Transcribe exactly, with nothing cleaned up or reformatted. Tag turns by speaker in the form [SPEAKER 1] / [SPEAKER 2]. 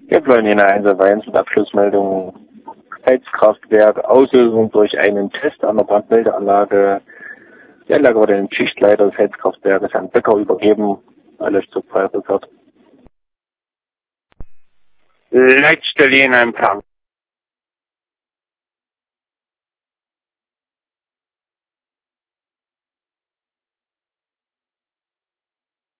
[SPEAKER 1] Wir wollen Ihnen eine eins und Abschlussmeldung Heizkraftwerk, Auslösung durch einen Test an der Brandmeldeanlage. Die Anlage wurde dem Schichtleiter des Heizkraftwerkes Herrn Becker übergeben. Alles zur Feuerwehr.
[SPEAKER 2] Leitstelle in einem Plan.